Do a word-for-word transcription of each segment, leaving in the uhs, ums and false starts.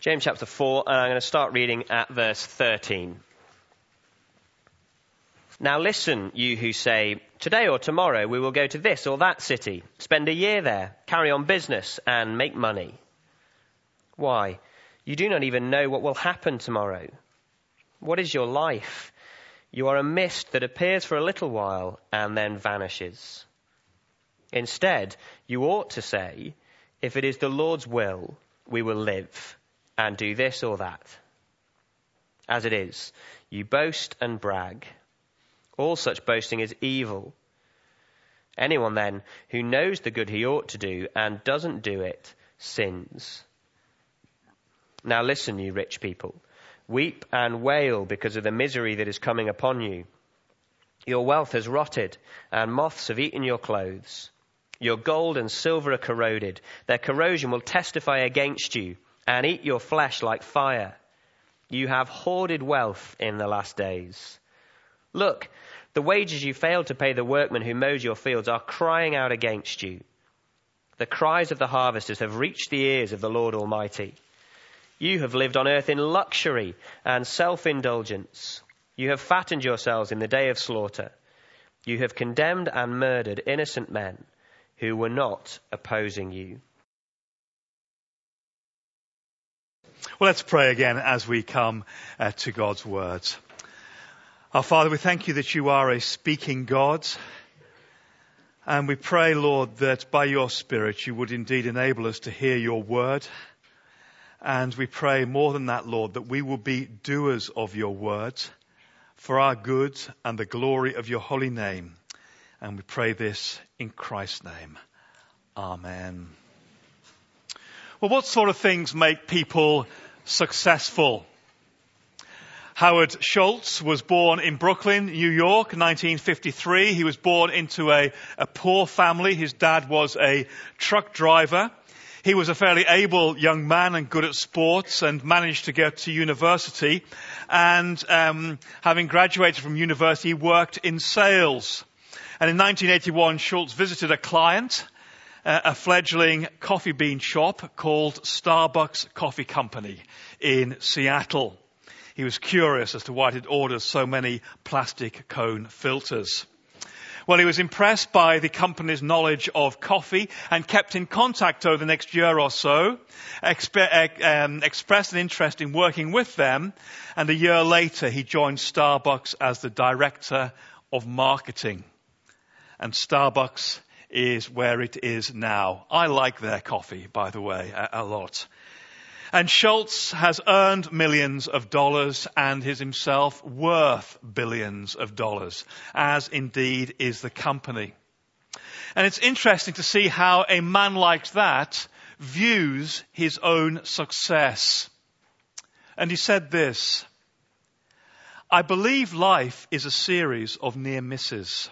James chapter four, and I'm going to start reading at verse thirteen. Now listen, you who say, today or tomorrow we will go to this or that city, spend a year there, carry on business and make money. Why? You do not even know what will happen tomorrow. What is your life? You are a mist that appears for a little while and then vanishes. Instead, you ought to say, if it is the Lord's will, we will live and do this or that. As it is, you boast and brag. All such boasting is evil. Anyone then who knows the good he ought to do and doesn't do it sins. Now listen, you rich people. Weep and wail because of the misery that is coming upon you. Your wealth has rotted, and moths have eaten your clothes. Your gold and silver are corroded. Their corrosion will testify against you and eat your flesh like fire. You have hoarded wealth in the last days. Look, the wages you failed to pay the workmen who mowed your fields are crying out against you. The cries of the harvesters have reached the ears of the Lord Almighty. You have lived on earth in luxury and self-indulgence. You have fattened yourselves in the day of slaughter. You have condemned and murdered innocent men who were not opposing you. Well, let's pray again as we come uh, to God's words. Our Father, we thank you that you are a speaking God. And we pray, Lord, that by your Spirit you would indeed enable us to hear your word. And we pray more than that, Lord, that we will be doers of your word for our good and the glory of your holy name. And we pray this in Christ's name. Amen. Well, what sort of things make people successful? Howard Schultz was born in Brooklyn, New York, nineteen fifty-three. He was born into a, a poor family. His dad was a truck driver. He was a fairly able young man and good at sports and managed to get to university. And um, having graduated from university, he worked in sales. And in nineteen eighty-one, Schultz visited a client, uh, a fledgling coffee bean shop called Starbucks Coffee Company in Seattle. He was curious as to why it had ordered so many plastic cone filters. Well, he was impressed by the company's knowledge of coffee and kept in contact over the next year or so, expe- um, expressed an interest in working with them, and a year later he joined Starbucks as the director of marketing. And Starbucks is where it is now. I like their coffee, by the way, a, a lot. And Schultz has earned millions of dollars and is himself worth billions of dollars, as indeed is the company. And it's interesting to see how a man like that views his own success. And he said this, I believe life is a series of near misses.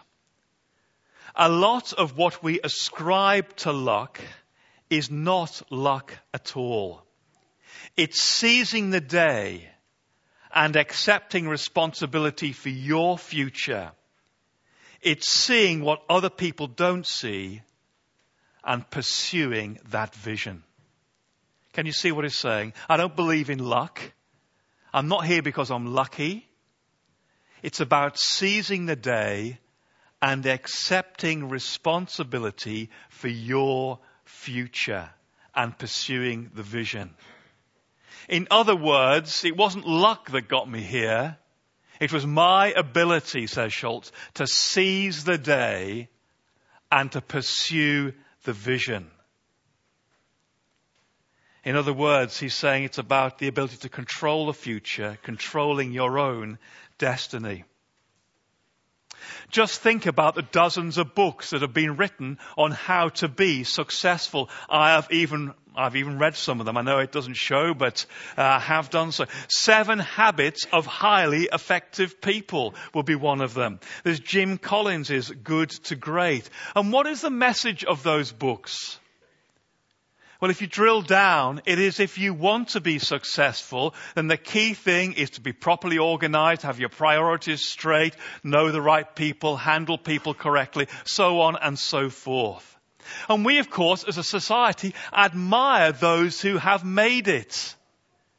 A lot of what we ascribe to luck is not luck at all. It's seizing the day and accepting responsibility for your future. It's seeing what other people don't see and pursuing that vision. Can you see what he's saying? I don't believe in luck. I'm not here because I'm lucky. It's about seizing the day and accepting responsibility for your future and pursuing the vision. In other words, it wasn't luck that got me here. It was my ability, says Schultz, to seize the day and to pursue the vision. In other words, he's saying it's about the ability to control the future, controlling your own destiny. Just think about the dozens of books that have been written on how to be successful. I have even, I've even read some of them. I know it doesn't show, but I uh, have done so. Seven Habits of Highly Effective People will be one of them. There's Jim Collins' Good to Great. And what is the message of those books? Well, if you drill down, it is if you want to be successful, then the key thing is to be properly organized, have your priorities straight, know the right people, handle people correctly, so on and so forth. And we, of course, as a society, admire those who have made it.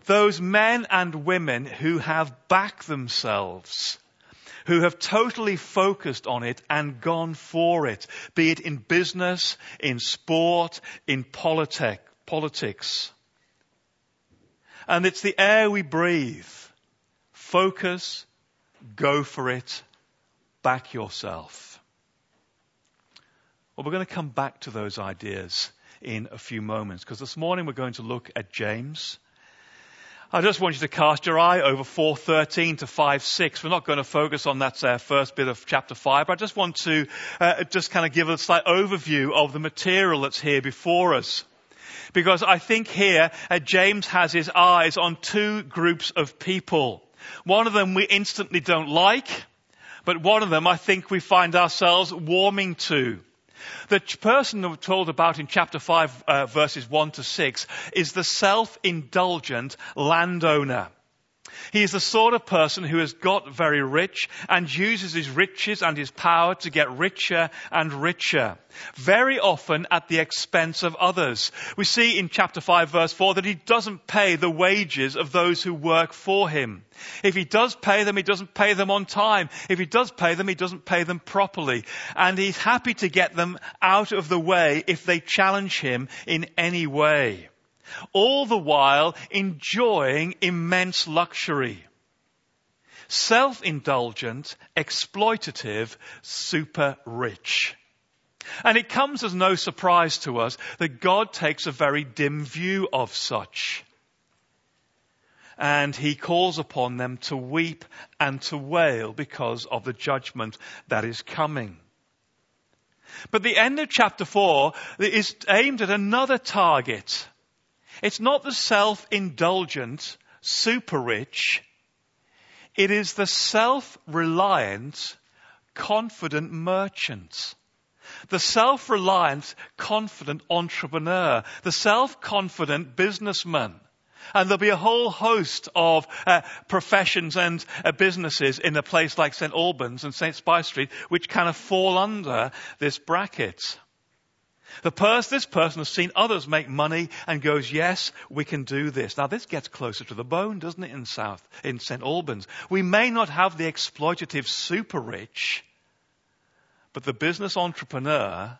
Those men and women who have backed themselves, who have totally focused on it and gone for it, be it in business, in sport, in politic, politics. And it's the air we breathe. Focus, go for it, back yourself. Well, we're going to come back to those ideas in a few moments, because this morning we're going to look at James. I just want you to cast your eye over four thirteen to five six. We're not going to focus on that uh, first bit of chapter five, but I just want to uh, just kind of give a slight overview of the material that's here before us. Because I think here uh, James has his eyes on two groups of people. One of them we instantly don't like, but one of them I think we find ourselves warming to. The person that we're told about in chapter five, uh, verses one to six, is the self-indulgent landowner. He is the sort of person who has got very rich and uses his riches and his power to get richer and richer, very often at the expense of others. We see in chapter five, verse four, that he doesn't pay the wages of those who work for him. If he does pay them, he doesn't pay them on time. If he does pay them, he doesn't pay them properly. And he's happy to get them out of the way if they challenge him in any way. All the while enjoying immense luxury. Self-indulgent, exploitative, super rich. And it comes as no surprise to us that God takes a very dim view of such. And he calls upon them to weep and to wail because of the judgment that is coming. But the end of chapter four is aimed at another target. It's not the self-indulgent, super rich. It is the self-reliant, confident merchant. The self-reliant, confident entrepreneur. The self-confident businessman. And there'll be a whole host of uh, professions and uh, businesses in a place like Saint Albans and Saint Spice Street which kind of fall under this bracket. The person, this person has seen others make money and goes, yes, we can do this. Now this gets closer to the bone, doesn't it, in South, in Saint Albans? We may not have the exploitative super rich, but the business entrepreneur,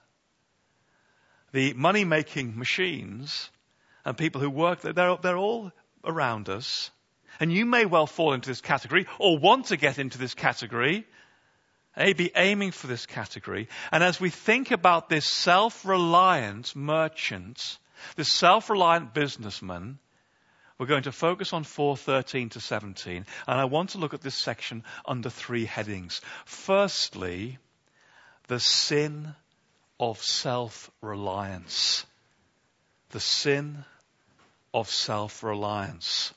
the money-making machines, and people who work there, they're, they're all around us. And you may well fall into this category or want to get into this category. Be aiming for this category. And as we think about this self-reliant merchant, this self-reliant businessman, we're going to focus on four thirteen to seventeen. And I want to look at this section under three headings. Firstly, the sin of self-reliance. The sin of self-reliance.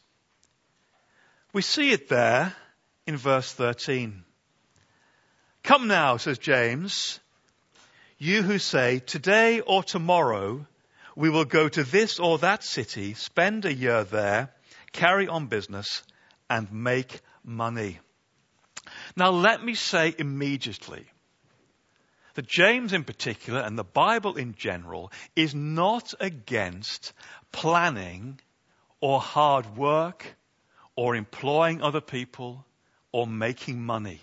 We see it there in verse thirteen. Come now, says James, you who say, today or tomorrow we will go to this or that city, spend a year there, carry on business, and make money. Now let me say immediately that James in particular, and the Bible in general, is not against planning or hard work or employing other people or making money.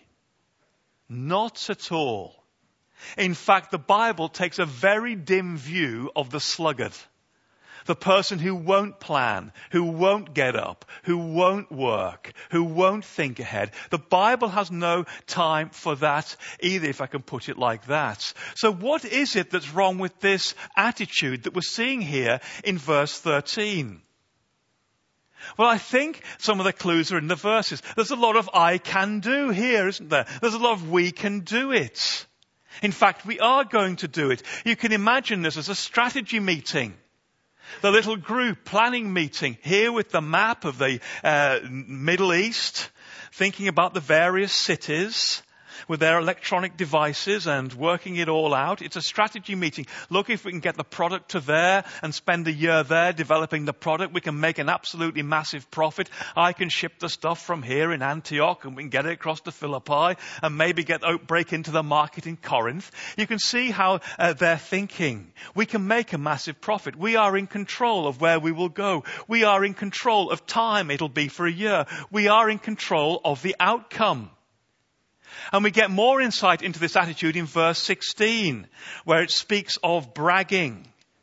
Not at all. In fact, the Bible takes a very dim view of the sluggard. The person who won't plan, who won't get up, who won't work, who won't think ahead. The Bible has no time for that either, if I can put it like that. So what is it that's wrong with this attitude that we're seeing here in verse thirteen? Well, I think some of the clues are in the verses. There's a lot of I can do here, isn't there? There's a lot of we can do it. In fact, we are going to do it. You can imagine this as a strategy meeting. The little group planning meeting here with the map of the uh, Middle East, thinking about the various cities. with their electronic devices and working it all out. It's a strategy meeting. Look, if we can get the product to there and spend a year there developing the product, we can make an absolutely massive profit. I can ship the stuff from here in Antioch and we can get it across to Philippi and maybe get break into the market in Corinth. You can see how uh, they're thinking. We can make a massive profit. We are in control of where we will go. We are in control of time it'll be for a year. We are in control of the outcome. And we get more insight into this attitude in verse sixteen, where it speaks of bragging.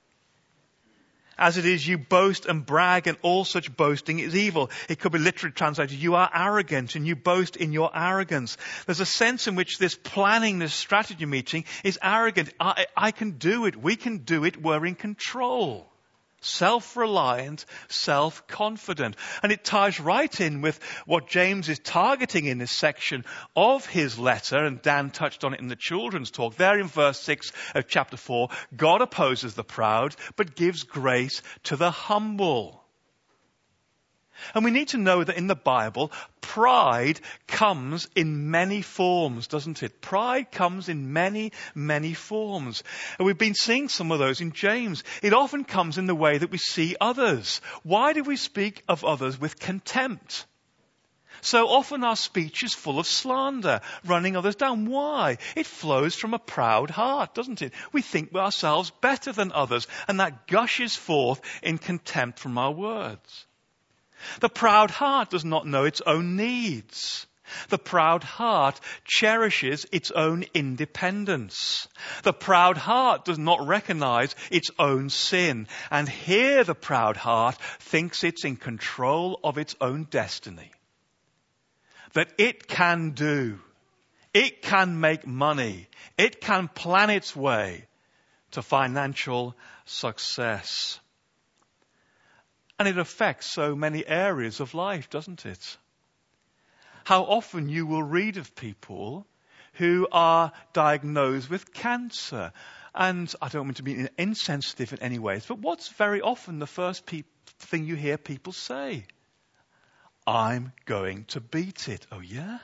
As it is, you boast and brag, and all such boasting is evil. It could be literally translated, you are arrogant, and you boast in your arrogance. There's a sense in which this planning, this strategy meeting is arrogant. I, I can do it. We can do it. We're in control. Self-reliant, self-confident. And it ties right in with what James is targeting in this section of his letter, and Dan touched on it in the children's talk. There in verse six of chapter four, God opposes the proud, but gives grace to the humble. And we need to know that in the Bible, pride comes in many forms, doesn't it? Pride comes in many, many forms. And we've been seeing some of those in James. It often comes in the way that we see others. Why do we speak of others with contempt? So often our speech is full of slander, running others down. Why? It flows from a proud heart, doesn't it? We think ourselves better than others, and that gushes forth in contempt from our words. The proud heart does not know its own needs. The proud heart cherishes its own independence. The proud heart does not recognize its own sin. And here the proud heart thinks it's in control of its own destiny. That it can do. It can make money. It can plan its way to financial success. And it affects so many areas of life, doesn't it? How often you will read of people who are diagnosed with cancer. And I don't want to be insensitive in any ways, but what's very often the first pe- thing you hear people say? I'm going to beat it. Oh yeah?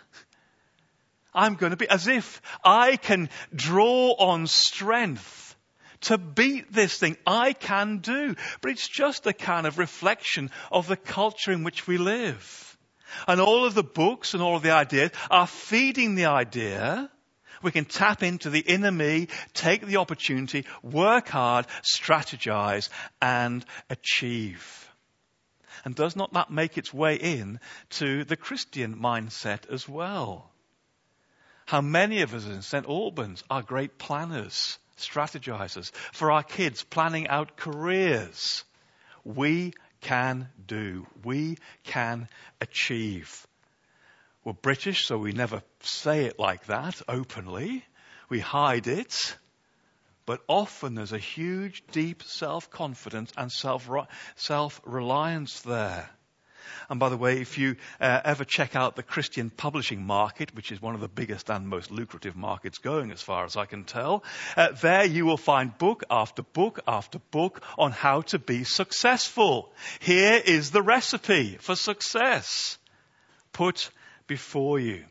I'm going to be, as if I can draw on strength to beat this thing. I can do. But it's just a kind of reflection of the culture in which we live. And all of the books and all of the ideas are feeding the idea we can tap into the inner me, take the opportunity, work hard, strategize, and achieve. And does not that make its way in to the Christian mindset as well? How many of us in Saint Albans are great planners, strategizers for our kids, planning out careers. We can do. We can achieve. We're British, so we never say it like that openly. We hide it. But often there's a huge, deep self-confidence and self self-reliance there. And by the way, if you uh, ever check out the Christian publishing market, which is one of the biggest and most lucrative markets going as far as I can tell, uh, there you will find book after book after book on how to be successful. Here is the recipe for success put before you.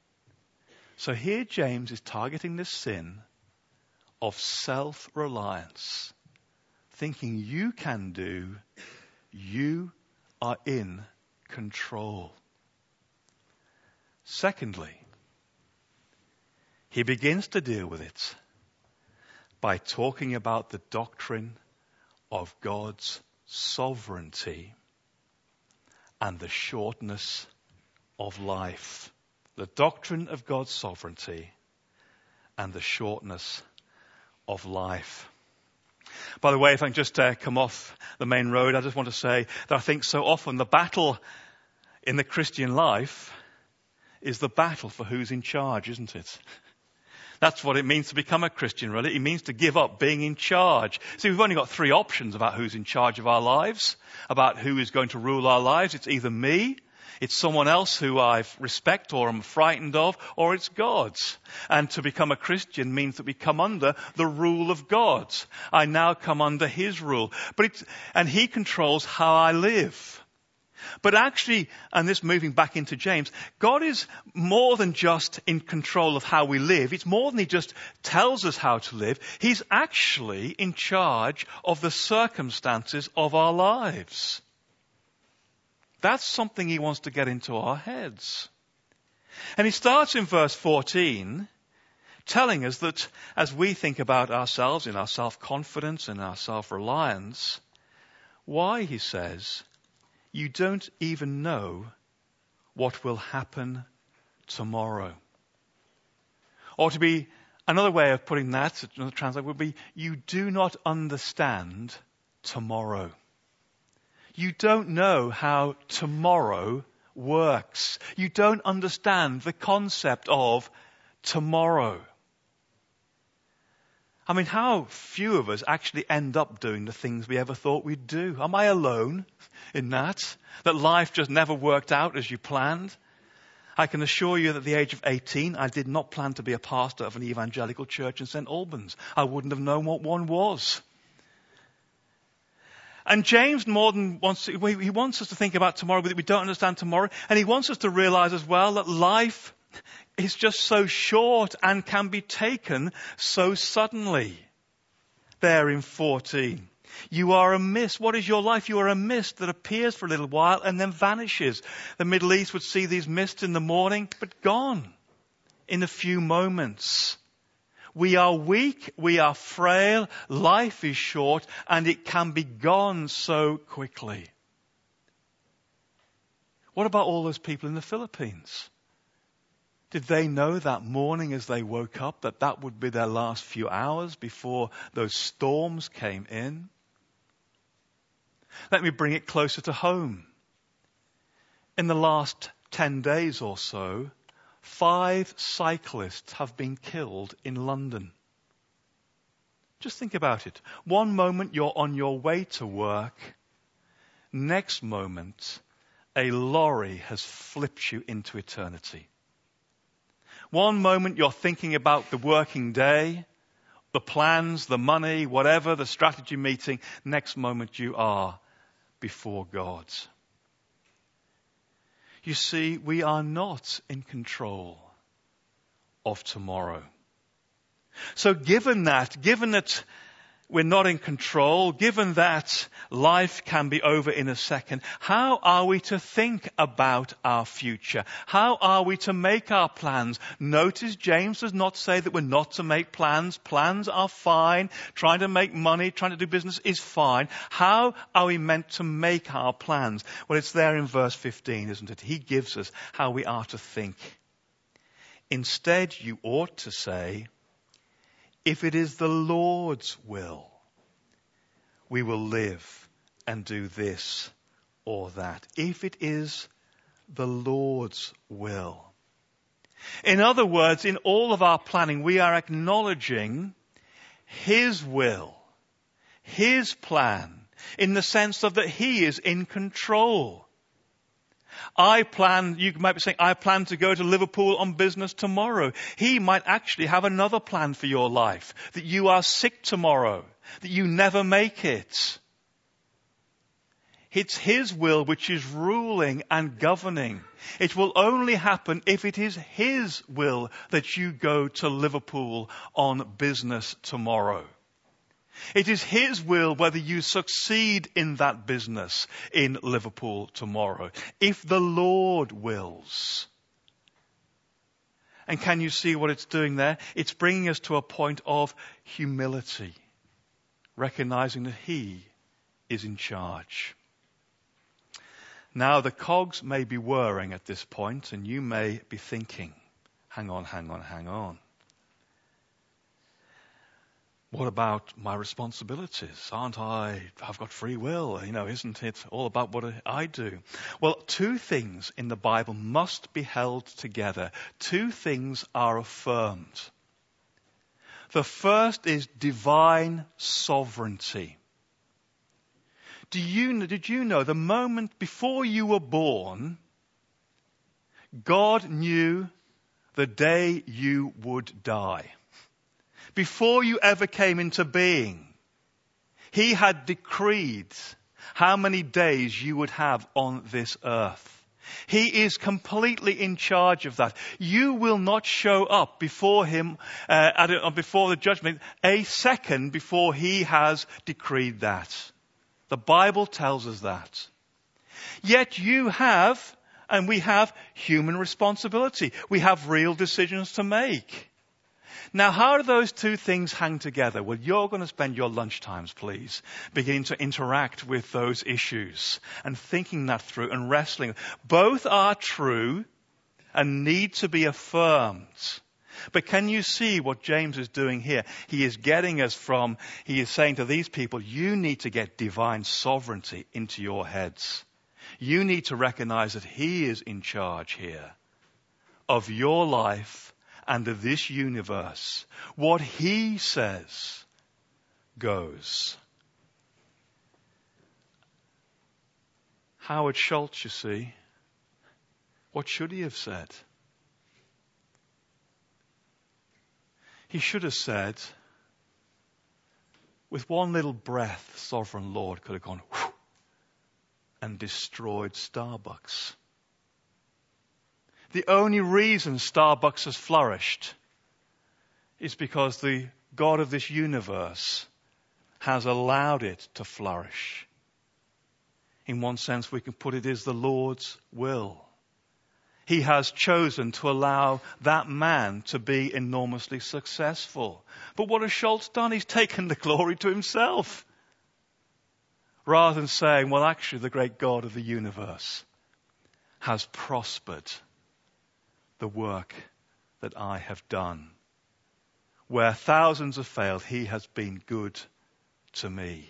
So here James is targeting this sin of self-reliance, thinking you can do, you are in control. Secondly, he begins to deal with it by talking about the doctrine of God's sovereignty and the shortness of life. The doctrine of God's sovereignty and the shortness of life. By the way, if I can just uh, come off the main road, I just want to say that I think so often the battle in the Christian life is the battle for who's in charge, isn't it? That's what it means to become a Christian, really. It means to give up being in charge. See, we've only got three options about who's in charge of our lives, about who is going to rule our lives. It's either me, it's someone else who I respect or am frightened of, or it's God's. And to become a Christian means that we come under the rule of God. I now come under His rule. But it's, and He controls how I live. But actually, and this moving back into James, God is more than just in control of how we live. It's more than he just tells us how to live. He's actually in charge of the circumstances of our lives. That's something he wants to get into our heads. And he starts in verse fourteen, telling us that as we think about ourselves, in our self-confidence and our self-reliance, why, he says, you don't even know what will happen tomorrow. Or to be, another way of putting that, another translation would be, you do not understand tomorrow. You don't know how tomorrow works. You don't understand the concept of tomorrow. I mean, how few of us actually end up doing the things we ever thought we'd do? Am I alone in that? That life just never worked out as you planned? I can assure you that at the age of eighteen, I did not plan to be a pastor of an evangelical church in Saint Albans. I wouldn't have known what one was. And James more than wants to, he wants us to think about tomorrow, but we don't understand tomorrow. And he wants us to realize as well that life is just so short and can be taken so suddenly. There in fourteen. You are a mist. What is your life? You are a mist that appears for a little while and then vanishes. The Middle East would see these mists in the morning, but gone in a few moments. We are weak, we are frail, life is short, and it can be gone so quickly. What about all those people in the Philippines? Did they know that morning as they woke up that that would be their last few hours before those storms came in? Let me bring it closer to home. In the last ten days or so, five cyclists have been killed in London. Just think about it. One moment you're on your way to work. Next moment, a lorry has flipped you into eternity. One moment you're thinking about the working day, the plans, the money, whatever, the strategy meeting. Next moment you are before God. You see, we are not in control of tomorrow. So given that, given that we're not in control, given that life can be over in a second, how are we to think about our future? How are we to make our plans? Notice James does not say that we're not to make plans. Plans are fine. Trying to make money, trying to do business is fine. How are we meant to make our plans? Well, it's there in verse fifteen, isn't it? He gives us how we are to think. Instead, you ought to say, if it is the Lord's will, we will live and do this or that. If it is the Lord's will. In other words, in all of our planning, we are acknowledging His will, His plan, in the sense of that He is in control. I plan, you might be saying, I plan to go to Liverpool on business tomorrow. He might actually have another plan for your life, that you are sick tomorrow, that you never make it. It's His will which is ruling and governing. It will only happen if it is His will that you go to Liverpool on business tomorrow. It is His will whether you succeed in that business in Liverpool tomorrow. If the Lord wills. And can you see what it's doing there? It's bringing us to a point of humility, recognizing that He is in charge. Now the cogs may be whirring at this point, and you may be thinking, hang on, hang on, hang on. What about my responsibilities? Aren't I, I've got free will, you know, isn't it all about what I do? Well, two things in the Bible must be held together. Two things are affirmed. The first is divine sovereignty. Do you, did you know the moment before you were born, God knew the day you would die? Before you ever came into being, He had decreed how many days you would have on this earth. He is completely in charge of that. You will not show up before him, uh, at a, before the judgment, a second before he has decreed that. The Bible tells us that. Yet you have, and we have, human responsibility. We have real decisions to make. Now, how do those two things hang together? Well, you're going to spend your lunchtimes, please, beginning to interact with those issues and thinking that through and wrestling. Both are true and need to be affirmed. But can you see what James is doing here? He is getting us from, he is saying to these people, you need to get divine sovereignty into your heads. You need to recognize that he is in charge here of your life and of this universe. What he says goes. Howard Schultz, you see, what should he have said? He should have said, with one little breath, Sovereign Lord could have gone whew, and destroyed Starbucks. The only reason Starbucks has flourished is because the God of this universe has allowed it to flourish. In one sense, we can put it as the Lord's will. He has chosen to allow that man to be enormously successful. But what has Schultz done? He's taken the glory to himself. Rather than saying, well, actually, the great God of the universe has prospered the work that I have done. Where thousands have failed, he has been good to me.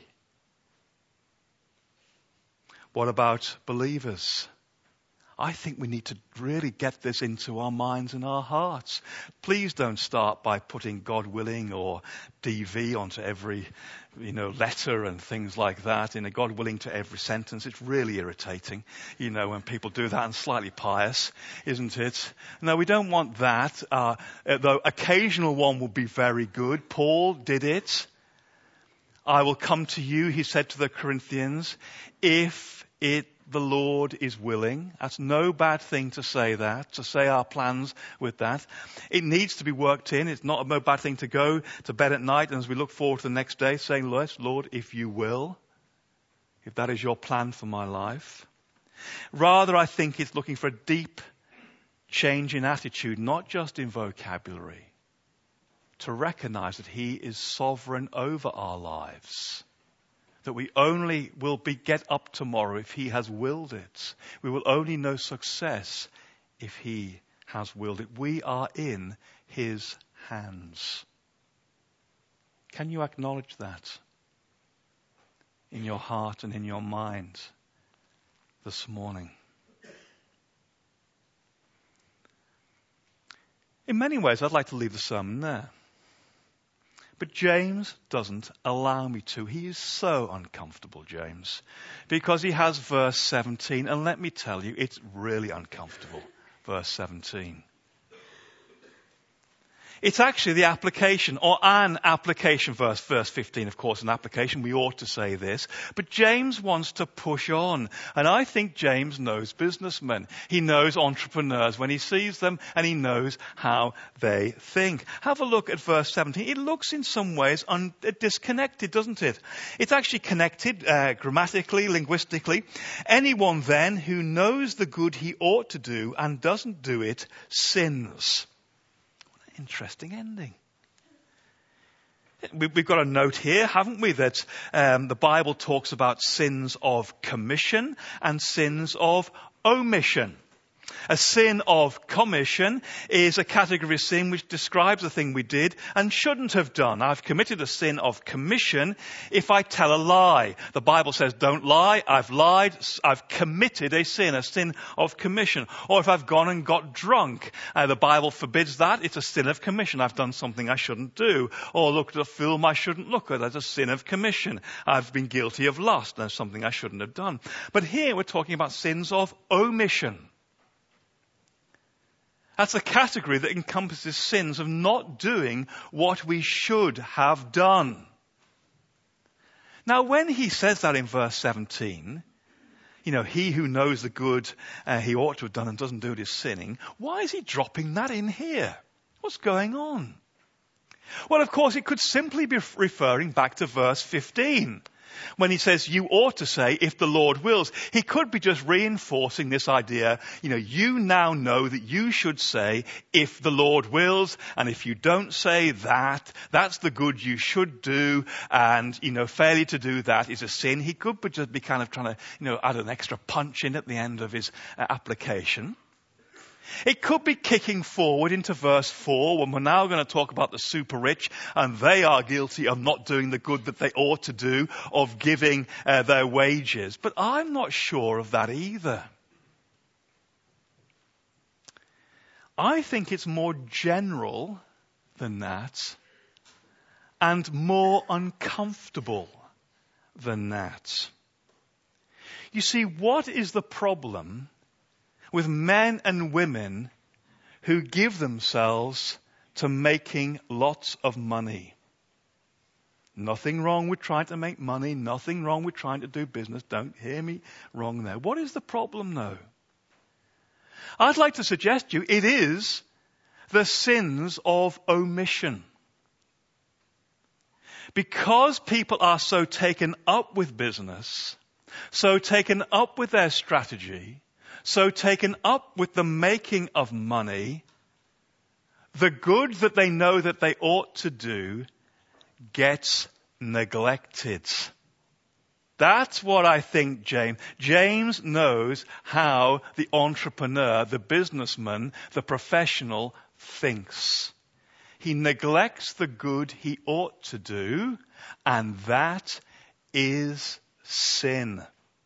What about believers? I think we need to really get this into our minds and our hearts. Please don't start by putting God willing or D V onto every, you know, letter and things like that. In a God willing to every sentence. It's really irritating, you know, when people do that, and slightly pious, isn't it? No, we don't want that. Uh, though occasional one will be very good. Paul did it. I will come to you, he said to the Corinthians, if it the Lord is willing. That's no bad thing to say that, to say our plans with that. It needs to be worked in. It's not a bad thing to go to bed at night and as we look forward to the next day saying, Lord, if you will, if that is your plan for my life. Rather, I think it's looking for a deep change in attitude, not just in vocabulary, to recognize that he is sovereign over our lives. That we only will be get up tomorrow if he has willed it. We will only know success if he has willed it. We are in his hands. Can you acknowledge that in your heart and in your mind this morning? In many ways, I'd like to leave the sermon there. But James doesn't allow me to. He is so uncomfortable, James, because he has verse seventeen. And let me tell you, it's really uncomfortable, verse seventeen. It's actually the application, or an application verse. Verse fifteen, of course, an application. We ought to say this. But James wants to push on. And I think James knows businessmen. He knows entrepreneurs when he sees them, and he knows how they think. Have a look at verse seventeen. It looks in some ways un- disconnected, doesn't it? It's actually connected uh, grammatically, linguistically. Anyone then who knows the good he ought to do and doesn't do it sins. Interesting ending. We've got a note here, haven't we, that um, the Bible talks about sins of commission and sins of omission. A sin of commission is a category of sin which describes a thing we did and shouldn't have done. I've committed a sin of commission if I tell a lie. The Bible says don't lie. I've lied. I've committed a sin, a sin of commission. Or if I've gone and got drunk, uh, the Bible forbids that. It's a sin of commission. I've done something I shouldn't do. Or looked at a film I shouldn't look at. That's a sin of commission. I've been guilty of lust. That's something I shouldn't have done. But here we're talking about sins of omission. That's a category that encompasses sins of not doing what we should have done. Now, when he says that in verse seventeen, you know, he who knows the good uh, he ought to have done and doesn't do it is sinning, why is he dropping that in here? What's going on? Well, of course, it could simply be referring back to verse fifteen. When he says, you ought to say, if the Lord wills. He could be just reinforcing this idea, you know, you now know that you should say, if the Lord wills, and if you don't say that, that's the good you should do, and, you know, failure to do that is a sin. He could be just be kind of trying to, you know, add an extra punch in at the end of his uh, application. It could be kicking forward into verse four when we're now going to talk about the super rich and they are guilty of not doing the good that they ought to do, of giving uh, their wages. But I'm not sure of that either. I think it's more general than that and more uncomfortable than that. You see, what is the problem with men and women who give themselves to making lots of money? Nothing wrong with trying to make money. Nothing wrong with trying to do business. Don't hear me wrong there. What is the problem, though? I'd like to suggest to you it is the sins of omission. Because people are so taken up with business, so taken up with their strategy, so taken up with the making of money, the good that they know that they ought to do gets neglected. That's what I think James. James knows how the entrepreneur, the businessman, the professional thinks. He neglects the good he ought to do, and that is sin.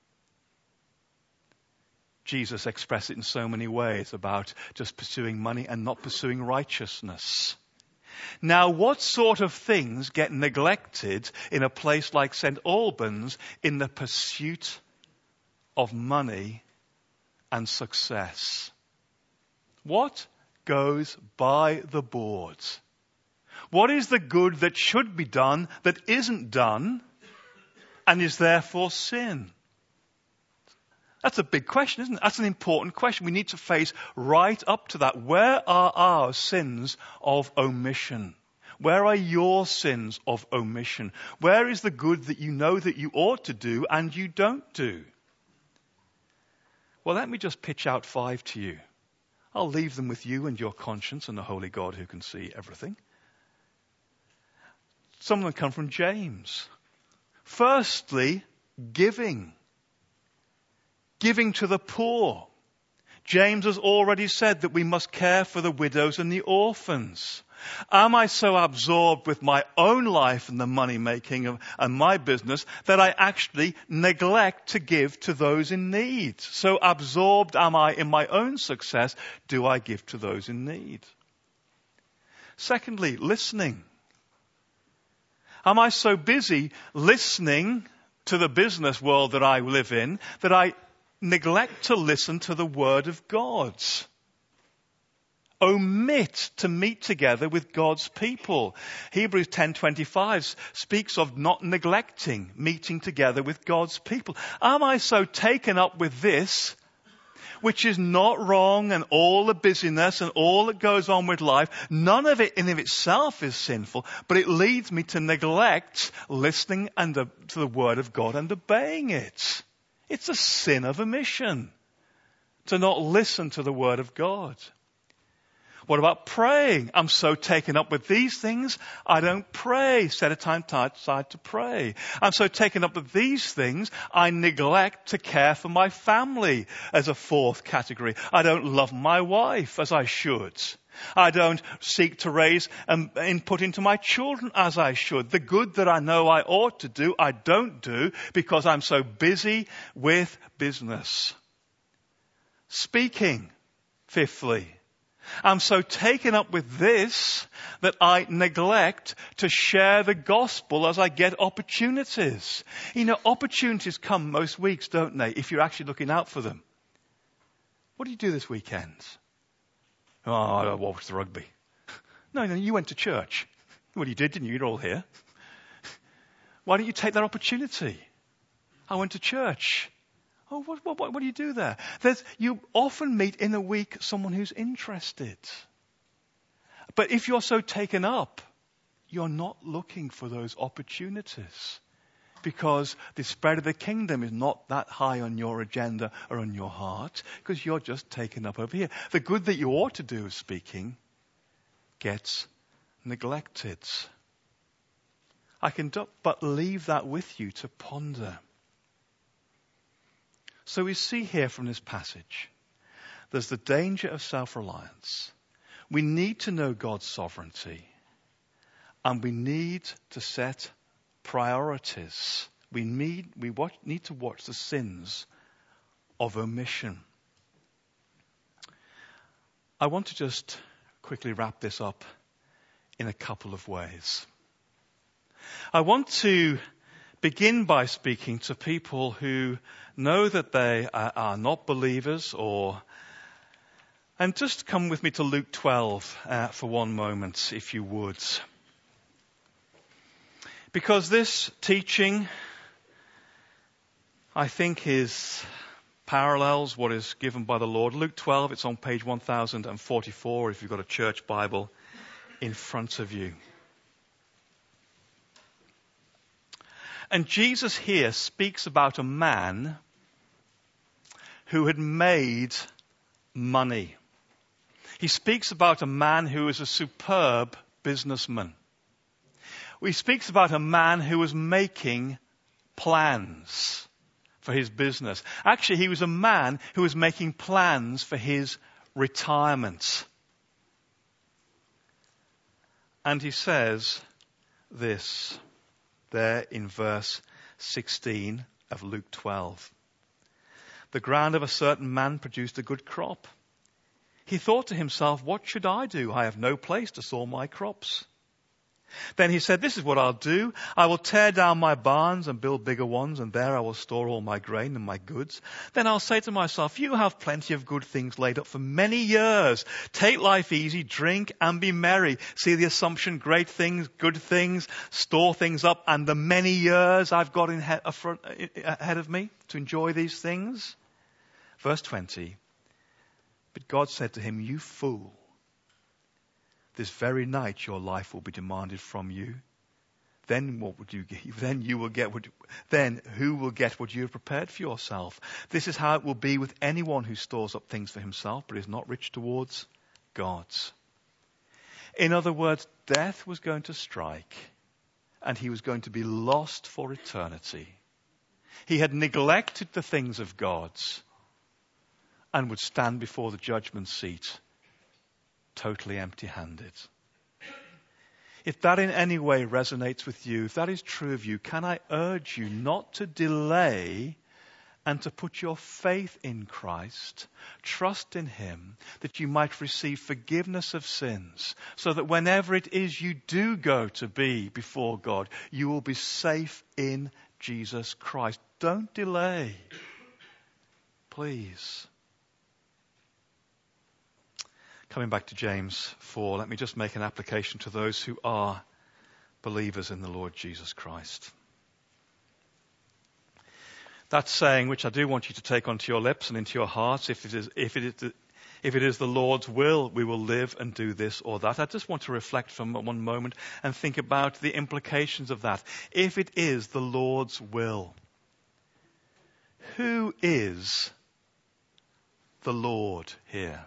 Jesus expressed it in so many ways about just pursuing money and not pursuing righteousness. Now, what sort of things get neglected in a place like Saint Albans in the pursuit of money and success? What goes by the boards? What is the good that should be done that isn't done and is therefore sin? That's a big question, isn't it? That's an important question. We need to face right up to that. Where are our sins of omission? Where are your sins of omission? Where is the good that you know that you ought to do and you don't do? Well, let me just pitch out five to you. I'll leave them with you and your conscience and the Holy God who can see everything. Some of them come from James. Firstly, giving. Giving to the poor. James has already said that we must care for the widows and the orphans. Am I so absorbed with my own life and the money making and my business that I actually neglect to give to those in need? So absorbed am I in my own success, do I give to those in need? Secondly, listening. Am I so busy listening to the business world that I live in that I neglect to listen to the Word of God? Omit to meet together with God's people. Hebrews ten twenty-five speaks of not neglecting meeting together with God's people. Am I so taken up with this, which is not wrong, and all the busyness and all that goes on with life, none of it in of itself is sinful, but it leads me to neglect listening and the, to the Word of God and obeying it. It's a sin of omission to not listen to the Word of God. What about praying? I'm so taken up with these things, I don't pray. Set a time aside to pray. I'm so taken up with these things, I neglect to care for my family as a fourth category. I don't love my wife as I should. I don't seek to raise um, input into my children as I should. The good that I know I ought to do, I don't do because I'm so busy with business. Speaking, fifthly. I'm so taken up with this that I neglect to share the gospel as I get opportunities. You know, opportunities come most weeks, don't they, if you're actually looking out for them. What do you do this weekend? Oh, I watched the rugby. No, no, you went to church. Well, you did, didn't you? You're all here. Why don't you take that opportunity? I went to church. Oh, what, what, what do you do there? There's, you often meet in a week someone who's interested. But if you're so taken up, you're not looking for those opportunities. Because the spread of the kingdom is not that high on your agenda or on your heart, because you're just taken up over here. The good that you ought to do, speaking, gets neglected. I can do, but leave that with you to ponder. So we see here from this passage, there's the danger of self-reliance. We need to know God's sovereignty, and we need to set priorities. We need, we watch, need to watch the sins of omission. I want to just quickly wrap this up in a couple of ways. I want to begin by speaking to people who know that they are, are not believers, or and just come with me to Luke twelve uh, for one moment, if you would. Because this teaching, I think, is parallels what is given by the Lord. Luke twelve, it's on page one thousand forty-four if you've got a church Bible in front of you. And Jesus here speaks about a man who had made money. He speaks about a man who is a superb businessman. He speaks about a man who was making plans for his business. Actually, he was a man who was making plans for his retirement. And he says this there in verse sixteen of Luke twelve. The ground of a certain man produced a good crop. He thought to himself, what should I do? I have no place to store my crops. Then he said, this is what I'll do. I will tear down my barns and build bigger ones, and there I will store all my grain and my goods. Then I'll say to myself, you have plenty of good things laid up for many years. Take life easy, drink and be merry. See the assumption, great things, good things, store things up, and the many years I've got in he- ahead of me to enjoy these things. Verse twenty. But God said to him, you fool. This very night your life will be demanded from you. Then what would you get? Then you will get what, then who will get what you have prepared for yourself? This is how it will be with anyone who stores up things for himself, but is not rich towards God. In other words, death was going to strike, and he was going to be lost for eternity. He had neglected the things of God, and would stand before the judgment seat totally empty-handed. If that in any way resonates with you, if that is true of you, can I urge you not to delay and to put your faith in Christ, trust in Him, that you might receive forgiveness of sins, so that whenever it is you do go to be before God, you will be safe in Jesus Christ. Don't delay. Please. Coming back to James four, let me just make an application to those who are believers in the Lord Jesus Christ. That saying, which I do want you to take onto your lips and into your hearts, if it is, if it is, if it is the Lord's will, we will live and do this or that. I just want to reflect for one moment and think about the implications of that. If it is the Lord's will, who is the Lord here?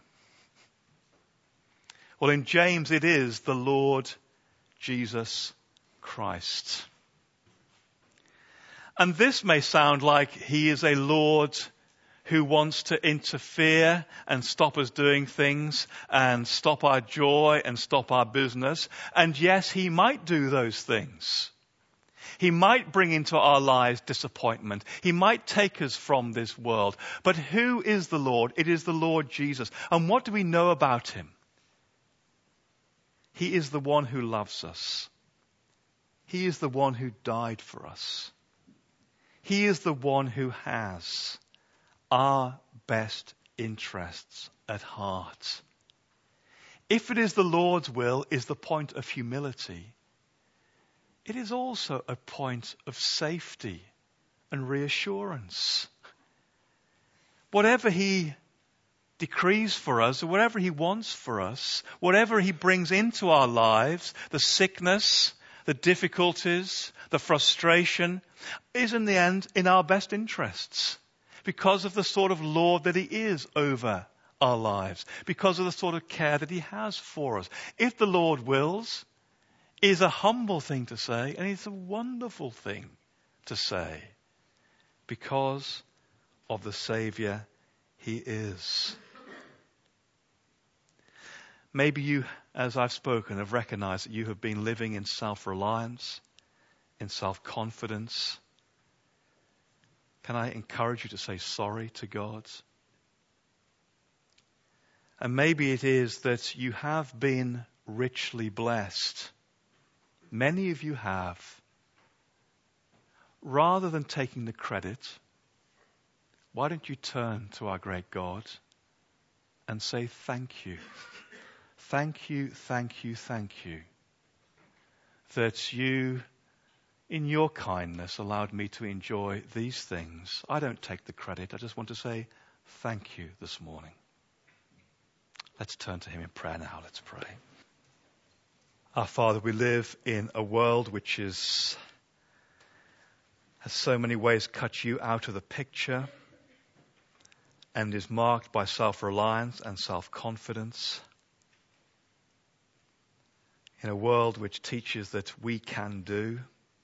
Well, in James, it is the Lord Jesus Christ. And this may sound like he is a Lord who wants to interfere and stop us doing things and stop our joy and stop our business. And yes, he might do those things. He might bring into our lives disappointment. He might take us from this world. But who is the Lord? It is the Lord Jesus. And what do we know about him? He is the one who loves us. He is the one who died for us. He is the one who has our best interests at heart. If it is the Lord's will, is the point of humility. it is also a point of safety and reassurance. Whatever he decrees for us, or whatever he wants for us, whatever he brings into our lives, the sickness, the difficulties, the frustration, is in the end in our best interests because of the sort of Lord that he is over our lives, because of the sort of care that he has for us. If the Lord wills, is a humble thing to say, and it's a wonderful thing to say because of the Savior he is. Maybe you, as I've spoken, have recognized that you have been living in self-reliance, in self-confidence. Can I encourage you to say sorry to God? And maybe it is that you have been richly blessed. Many of you have. Rather than taking the credit, why don't you turn to our great God and say thank you. Thank you, thank you, thank you that you, in your kindness, allowed me to enjoy these things. I don't take the credit. I just want to say thank you this morning. Let's turn to him in prayer now. Let's pray. Our Father, we live in a world which is, has so many ways cut you out of the picture and is marked by self-reliance and self-confidence. In a world which teaches that we can do.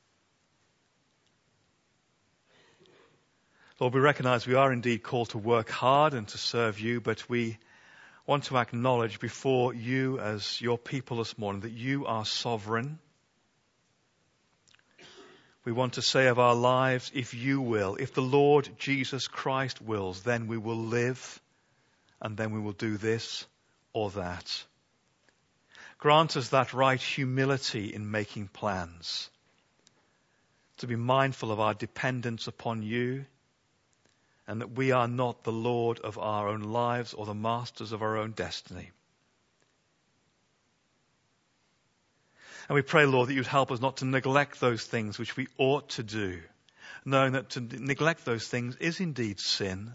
Lord, we recognize we are indeed called to work hard and to serve you, but we want to acknowledge before you as your people this morning that you are sovereign. We want to say of our lives, if you will, if the Lord Jesus Christ wills, then we will live and then we will do this or that. Grant us that right humility in making plans, to be mindful of our dependence upon you, and that we are not the Lord of our own lives or the masters of our own destiny. And we pray, Lord, that you'd help us not to neglect those things which we ought to do, knowing that to neglect those things is indeed sin.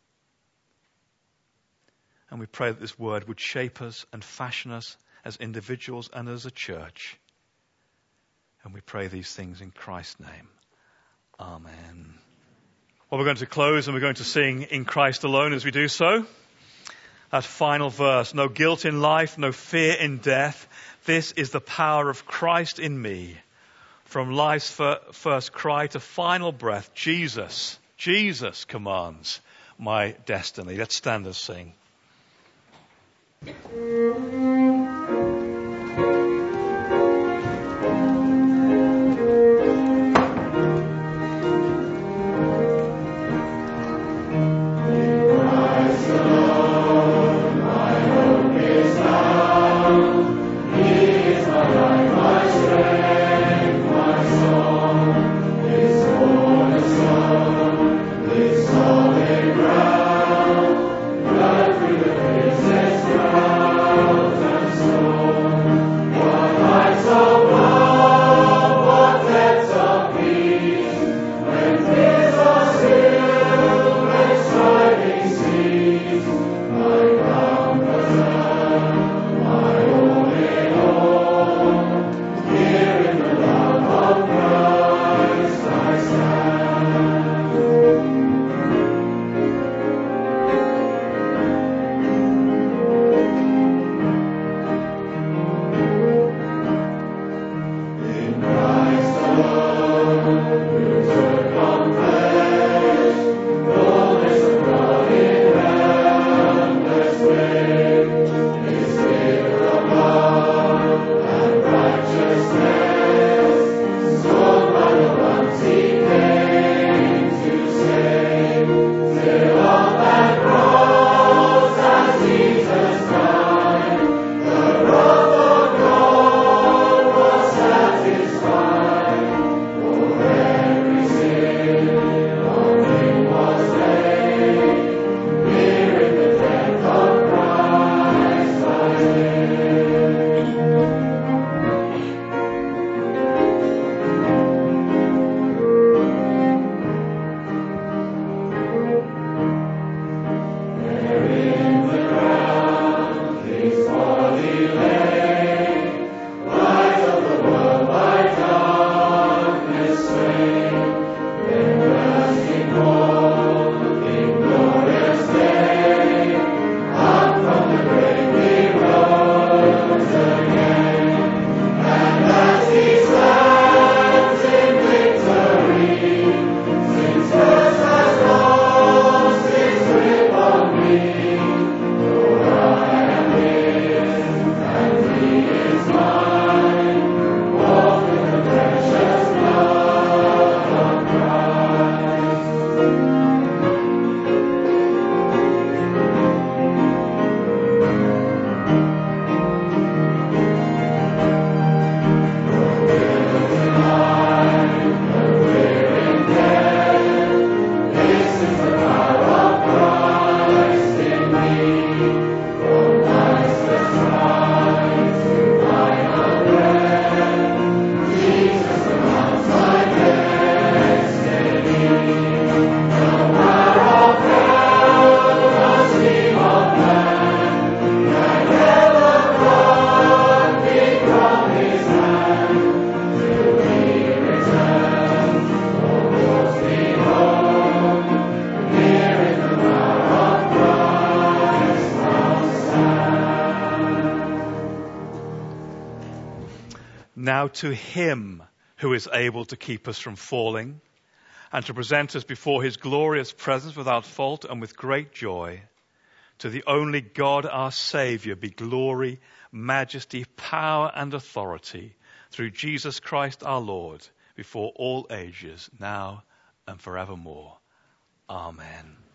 And we pray that this word would shape us and fashion us as individuals and as a church. And we pray these things in Christ's name. Amen. Well, we're going to close and we're going to sing In Christ Alone as we do so. That final verse, no guilt in life, no fear in death. This is the power of Christ in me. From life's first cry to final breath, Jesus, Jesus commands my destiny. Let's stand and sing. Ground, blood through the princess ground. Now to him who is able to keep us from falling and to present us before his glorious presence without fault and with great joy, to the only God our Saviour be glory, majesty, power and authority through Jesus Christ our Lord, before all ages, now and forevermore. Amen.